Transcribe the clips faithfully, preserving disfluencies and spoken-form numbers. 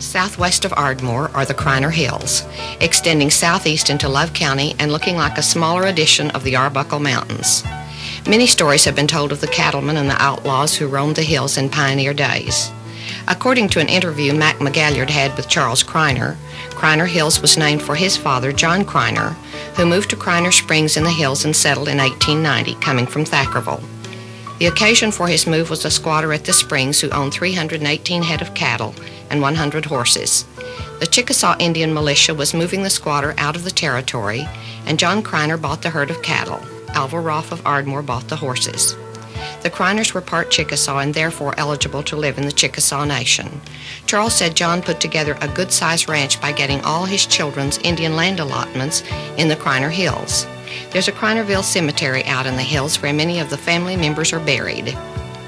Southwest of Ardmore are the Criner Hills, extending southeast into Love County and looking like a smaller edition of the Arbuckle Mountains. Many stories have been told of the cattlemen and the outlaws who roamed the hills in pioneer days. According to an interview Mac McGalliard had with Charles Criner, Criner Hills was named for his father, John Criner, who moved to Criner Springs in the hills and settled in eighteen ninety, coming from Thackerville. The occasion for his move was a squatter at the Springs who owned three hundred eighteen head of cattle and one hundred horses. The Chickasaw Indian militia was moving the squatter out of the territory, and John Criner bought the herd of cattle. Alva Roff of Ardmore bought the horses. The Criners were part Chickasaw and therefore eligible to live in the Chickasaw Nation. Charles said John put together a good-sized ranch by getting all his children's Indian land allotments in the Criner Hills. There's a Crinerville cemetery out in the hills where many of the family members are buried.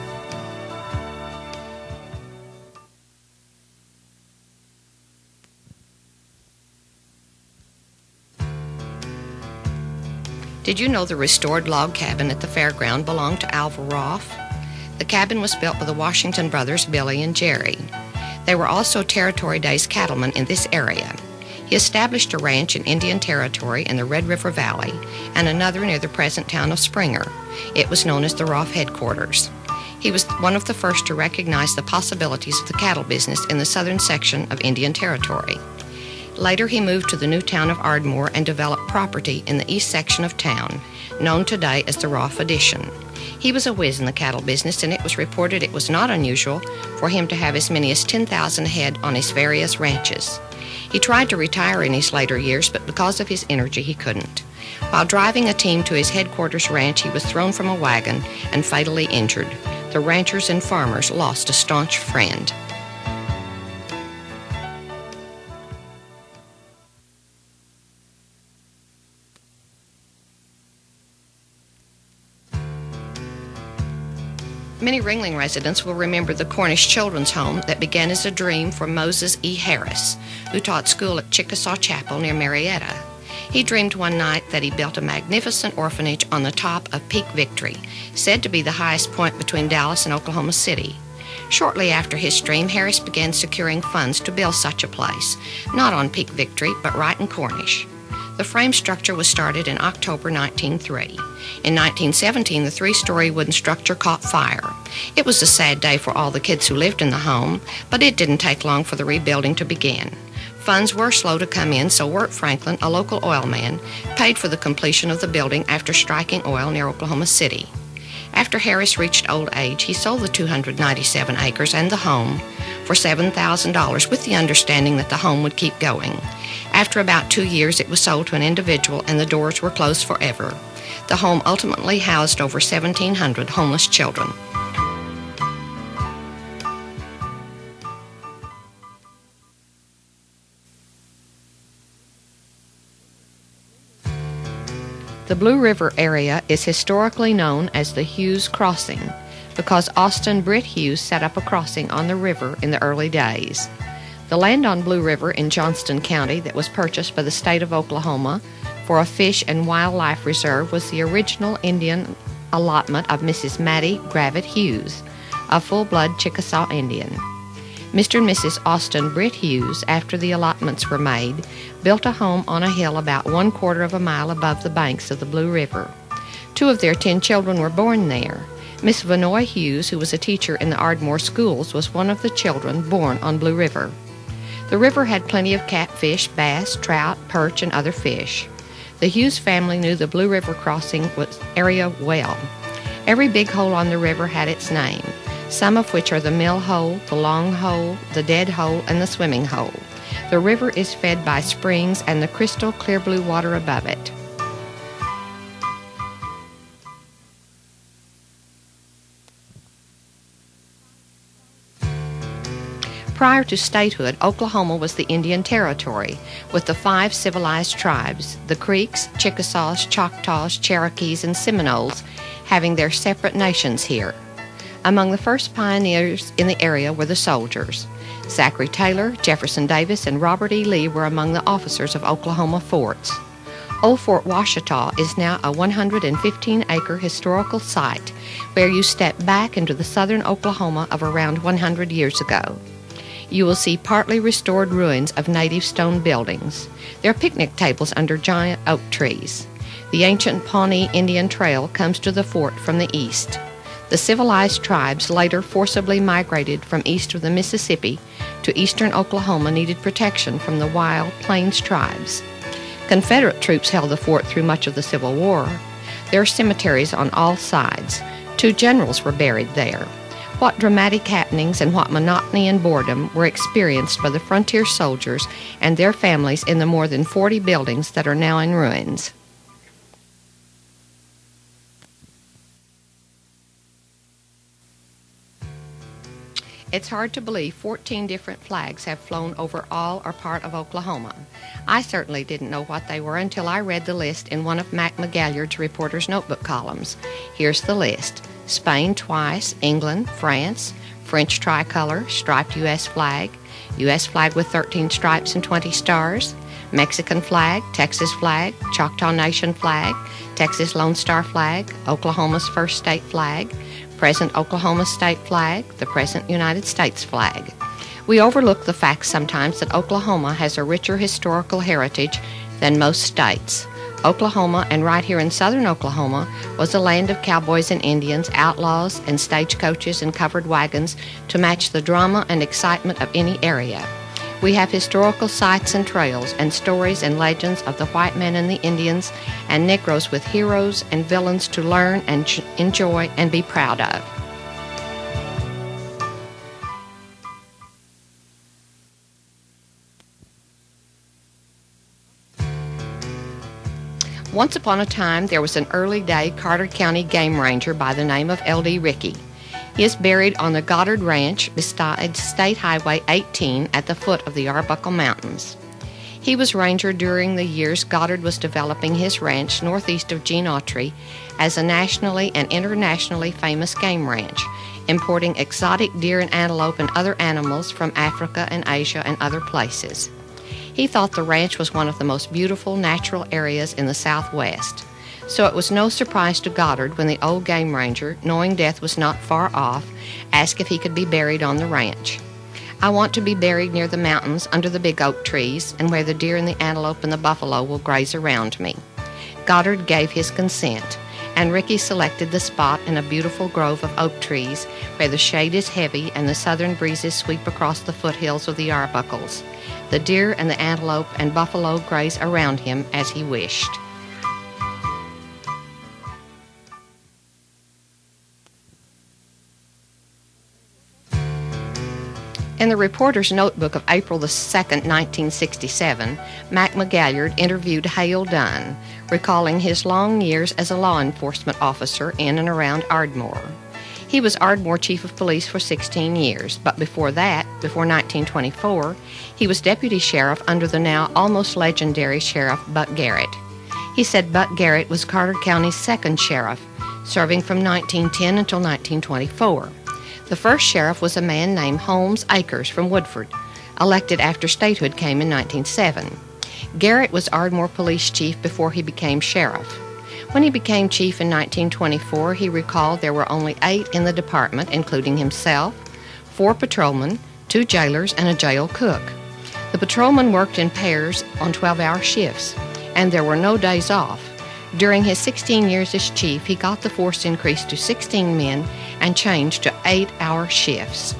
Did you know the restored log cabin at the fairground belonged to Alva Roff? The cabin was built by the Washington brothers, Billy and Jerry. They were also Territory Days cattlemen in this area. He established a ranch in Indian Territory in the Red River Valley and another near the present town of Springer. It was known as the Roff headquarters. He was one of the first to recognize the possibilities of the cattle business in the southern section of Indian Territory. Later, he moved to the new town of Ardmore and developed property in the east section of town, known today as the Roff Addition. He was a whiz in the cattle business, and it was reported it was not unusual for him to have as many as ten thousand head on his various ranches. He tried to retire in his later years, but because of his energy, he couldn't. While driving a team to his headquarters ranch, he was thrown from a wagon and fatally injured. The ranchers and farmers lost a staunch friend. Many Ringling residents will remember the Cornish Children's Home that began as a dream for Moses E. Harris, who taught school at Chickasaw Chapel near Marietta. He dreamed one night that he built a magnificent orphanage on the top of Peak Victory, said to be the highest point between Dallas and Oklahoma City. Shortly after his dream, Harris began securing funds to build such a place, not on Peak Victory, but right in Cornish. The frame structure was started in October nineteen oh three. In nineteen seventeen, the three-story wooden structure caught fire. It was a sad day for all the kids who lived in the home, but it didn't take long for the rebuilding to begin. Funds were slow to come in, so Wirt Franklin, a local oil man, paid for the completion of the building after striking oil near Oklahoma City. After Harris reached old age, he sold the two hundred ninety-seven acres and the home for seven thousand dollars with the understanding that the home would keep going. After about two years, it was sold to an individual and the doors were closed forever. The home ultimately housed over seventeen hundred homeless children. The Blue River area is historically known as the Hughes Crossing because Austin Britt Hughes set up a crossing on the river in the early days. The land on Blue River in Johnston County that was purchased by the state of Oklahoma for a fish and wildlife reserve was the original Indian allotment of Missus Mattie Gravitt Hughes, a full-blood Chickasaw Indian. Mister and Missus Austin Britt Hughes, after the allotments were made, built a home on a hill about one quarter of a mile above the banks of the Blue River. Two of their ten children were born there. Miss Vanoy Hughes, who was a teacher in the Ardmore schools, was one of the children born on Blue River. The river had plenty of catfish, bass, trout, perch, and other fish. The Hughes family knew the Blue River crossing was area well. Every big hole on the river had its name, some of which are the Mill Hole, the Long Hole, the Dead Hole, and the Swimming Hole. The river is fed by springs and the crystal clear blue water above it. Prior to statehood, Oklahoma was the Indian Territory, with the five civilized tribes, the Creeks, Chickasaws, Choctaws, Cherokees, and Seminoles, having their separate nations here. Among the first pioneers in the area were the soldiers. Zachary Taylor, Jefferson Davis, and Robert E. Lee were among the officers of Oklahoma forts. Old Fort Washita is now a one hundred fifteen acre historical site where you step back into the southern Oklahoma of around one hundred years ago. You will see partly restored ruins of native stone buildings. There are picnic tables under giant oak trees. The ancient Pawnee Indian Trail comes to the fort from the east. The civilized tribes later forcibly migrated from east of the Mississippi to eastern Oklahoma needed protection from the wild Plains tribes. Confederate troops held the fort through much of the Civil War. There are cemeteries on all sides. Two generals were buried there. What dramatic happenings and what monotony and boredom were experienced by the frontier soldiers and their families in the more than forty buildings that are now in ruins. It's hard to believe fourteen different flags have flown over all or part of Oklahoma. I certainly didn't know what they were until I read the list in one of Mac McGalliard's Reporter's Notebook columns. Here's the list. Spain twice, England, France, French tricolor, striped U S flag, U S flag with thirteen stripes and twenty stars, Mexican flag, Texas flag, Choctaw Nation flag, Texas Lone Star flag, Oklahoma's first state flag, present Oklahoma state flag, the present United States flag. We overlook the fact sometimes that Oklahoma has a richer historical heritage than most states. Oklahoma, and right here in southern Oklahoma, was a land of cowboys and Indians, outlaws and stagecoaches and covered wagons to match the drama and excitement of any area. We have historical sites and trails and stories and legends of the white men and the Indians and Negroes with heroes and villains to learn and ch- enjoy and be proud of. Once upon a time, there was an early-day Carter County game ranger by the name of L D Rickey. He is buried on the Goddard Ranch beside State Highway eighteen at the foot of the Arbuckle Mountains. He was ranger during the years Goddard was developing his ranch northeast of Gene Autry as a nationally and internationally famous game ranch, importing exotic deer and antelope and other animals from Africa and Asia and other places. He thought the ranch was one of the most beautiful natural areas in the Southwest. So it was no surprise to Goddard when the old game ranger, knowing death was not far off, asked if he could be buried on the ranch. "I want to be buried near the mountains under the big oak trees and where the deer and the antelope and the buffalo will graze around me." Goddard gave his consent, and Rickey selected the spot in a beautiful grove of oak trees where the shade is heavy and the southern breezes sweep across the foothills of the Arbuckles. The deer and the antelope and buffalo graze around him as he wished. In the Reporter's Notebook of April the second, nineteen sixty-seven, Mac McGalliard interviewed Hale Dunn, recalling his long years as a law enforcement officer in and around Ardmore. He was Ardmore Chief of Police for sixteen years, but before that, before nineteen twenty-four, he was Deputy Sheriff under the now almost legendary Sheriff Buck Garrett. He said Buck Garrett was Carter County's second sheriff, serving from nineteen ten until nineteen twenty-four. The first sheriff was a man named Holmes Akers from Woodford, elected after statehood came in nineteen oh seven. Garrett was Ardmore Police Chief before he became sheriff. When he became chief in nineteen twenty-four, he recalled there were only eight in the department, including himself, four patrolmen, two jailers, and a jail cook. The patrolmen worked in pairs on twelve-hour shifts, and there were no days off. During his sixteen years as chief, he got the force increased to sixteen men and changed to eight-hour shifts.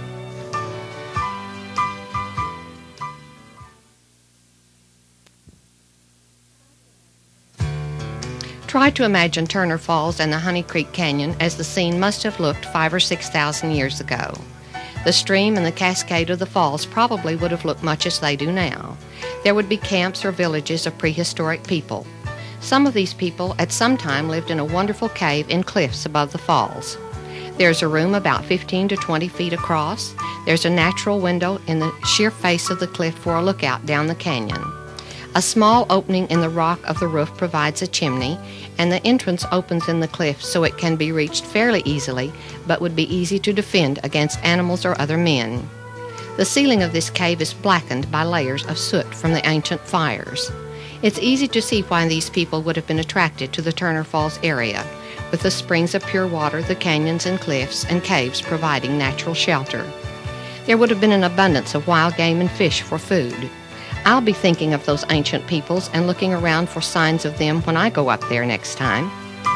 Try to imagine Turner Falls and the Honey Creek Canyon as the scene must have looked five or six thousand years ago. The stream and the cascade of the falls probably would have looked much as they do now. There would be camps or villages of prehistoric people. Some of these people at some time lived in a wonderful cave in cliffs above the falls. There's a room about fifteen to twenty feet across. There's a natural window in the sheer face of the cliff for a lookout down the canyon. A small opening in the rock of the roof provides a chimney, and the entrance opens in the cliff so it can be reached fairly easily, but would be easy to defend against animals or other men. The ceiling of this cave is blackened by layers of soot from the ancient fires. It's easy to see why these people would have been attracted to the Turner Falls area, with the springs of pure water, the canyons and cliffs and caves providing natural shelter. There would have been an abundance of wild game and fish for food. I'll be thinking of those ancient peoples and looking around for signs of them when I go up there next time.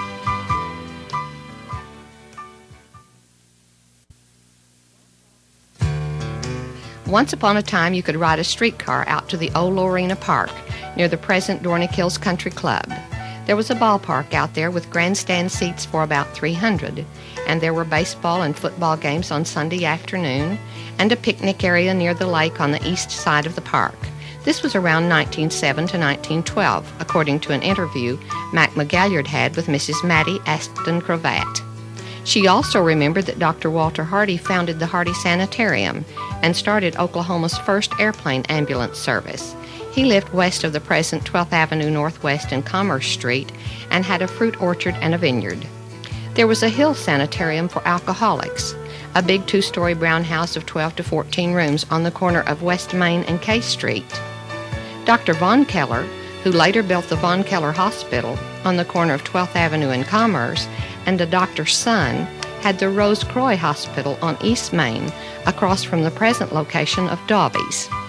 Once upon a time, you could ride a streetcar out to the old Lorena Park near the present Dornick Hills Country Club. There was a ballpark out there with grandstand seats for about three hundred, and there were baseball and football games on Sunday afternoon, and a picnic area near the lake on the east side of the park. This was around nineteen oh seven to nineteen twelve, according to an interview Mac McGalliard had with Missus Mattie Aston Cravat. She also remembered that Doctor Walter Hardy founded the Hardy Sanitarium and started Oklahoma's first airplane ambulance service. He lived west of the present twelfth Avenue Northwest and Commerce Street and had a fruit orchard and a vineyard. There was a Hill Sanitarium for alcoholics, a big two-story brown house of twelve to fourteen rooms on the corner of West Main and K Street. Doctor Von Keller, who later built the Von Keller Hospital on the corner of twelfth Avenue and Commerce, and a doctor's son, had the Rose Croix Hospital on East Main, across from the present location of Dawby's.